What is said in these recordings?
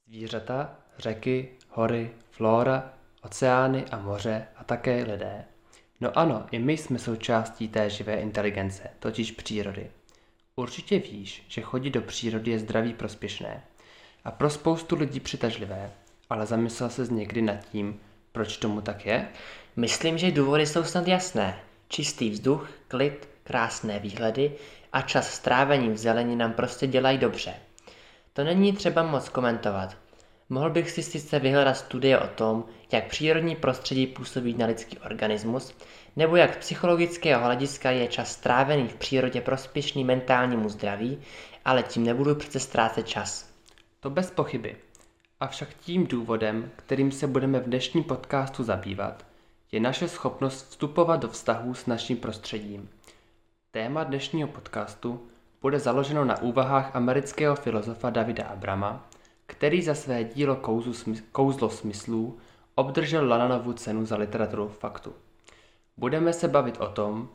Zvířata, řeky, hory, flóra, oceány a moře a také lidé. No ano, i my jsme součástí té živé inteligence, totiž přírody. Určitě víš, že chodit do přírody je zdraví prospěšné a pro spoustu lidí přitažlivé, ale zamyslel ses někdy nad tím, proč tomu tak je? Myslím, že důvody jsou snad jasné. Čistý vzduch, klid, krásné výhledy a čas strávení v zelení nám prostě dělají dobře. To není třeba moc komentovat. Mohl bych si sice vyhledat studie o tom, jak přírodní prostředí působí na lidský organismus, nebo jak z psychologického hlediska je čas strávený v přírodě prospěšný mentálnímu zdraví, ale tím nebudu přece ztrácet čas. To bez pochyby. Avšak tím důvodem, kterým se budeme v dnešním podcastu zabývat, je naše schopnost vstupovat do vztahů s naším prostředím. Téma dnešního podcastu bude založeno na úvahách amerického filozofa Davida Abrama, který za své dílo Kouzlo smyslů obdržel Lannanovu cenu za literaturu faktu. Budeme se bavit o tom,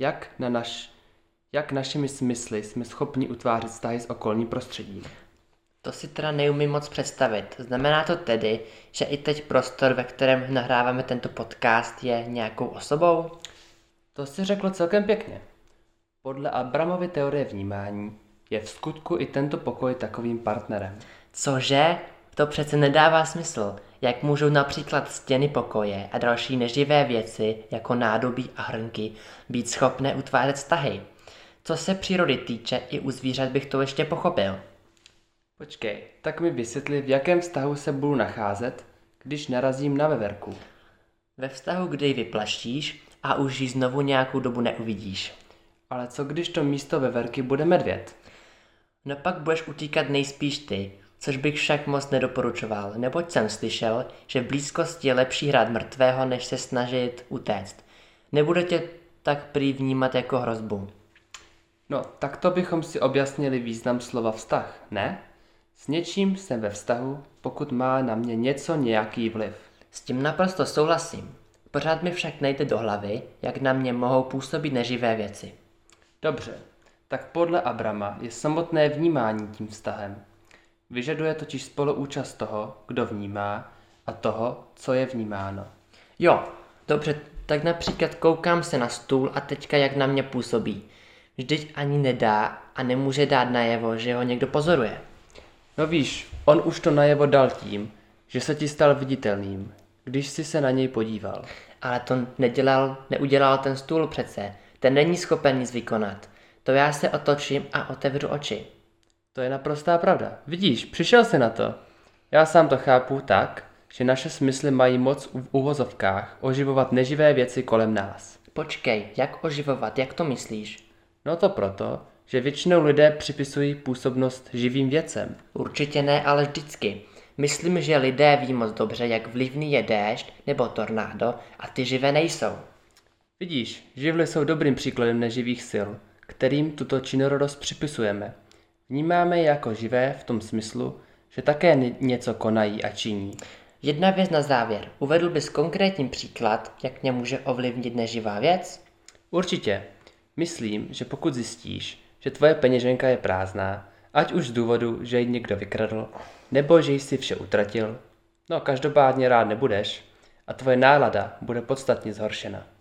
jak našimi smysly jsme schopni utvářet vztahy s okolním prostředím. To si teda neumím moc představit. Znamená to tedy, že i teď prostor, ve kterém nahráváme tento podcast, je nějakou osobou? To si řekl celkem pěkně. Podle Abramovy teorie vnímání je v skutku i tento pokoj takovým partnerem. Cože? To přece nedává smysl. Jak můžou například stěny pokoje a další neživé věci, jako nádobí a hrnky, být schopné utvářet vztahy? Co se přírody týče, i u zvířat bych to ještě pochopil. Počkej, tak mi vysvětli, v jakém vztahu se budu nacházet, když narazím na veverku. Ve vztahu, kdy ji vyplaštíš a už ji znovu nějakou dobu neuvidíš. Ale co když to místo veverky bude medvěd? No pak budeš utíkat nejspíš ty, což bych však moc nedoporučoval, neboť jsem slyšel, že v blízkosti je lepší hrát mrtvého, než se snažit utéct. Nebude tě tak prý vnímat jako hrozbu. No, tak to bychom si objasnili význam slova vztah, ne? S něčím jsem ve vztahu, pokud má na mě něco nějaký vliv. S tím naprosto souhlasím. Pořád mi však nejde do hlavy, jak na mě mohou působit neživé věci. Dobře, tak podle Abrama je samotné vnímání tím vztahem. Vyžaduje totiž spoluúčast toho, kdo vnímá, a toho, co je vnímáno. Jo, dobře, tak například koukám se na stůl a teďka jak na mě působí. Vždyť ani nedá a nemůže dát najevo, že ho někdo pozoruje. No víš, on už to najevo dal tím, že se ti stal viditelným, když jsi se na něj podíval. Ale to neudělal ten stůl přece. Ten není schopen nic vykonat. To já se otočím a otevřu oči. To je naprostá pravda. Vidíš, přišel jsi na to. Já sám to chápu tak, že naše smysly mají moc v uvozovkách oživovat neživé věci kolem nás. Počkej, jak oživovat, jak to myslíš? No to proto, že většinou lidé připisují působnost živým věcem. Určitě ne, ale vždycky. Myslím, že lidé ví moc dobře, jak vlivný je déšť nebo tornádo a ty živé nejsou. Vidíš, živly jsou dobrým příkladem neživých sil, kterým tuto činorodost připisujeme. Vnímáme je jako živé v tom smyslu, že také něco konají a činí. Jedna věc na závěr. Uvedl bys konkrétní příklad, jak mě může ovlivnit neživá věc? Určitě. Myslím, že pokud zjistíš, že tvoje peněženka je prázdná, ať už z důvodu, že ji někdo vykradl, nebo že jsi vše utratil, no každopádně rád nebudeš a tvoje nálada bude podstatně zhoršena.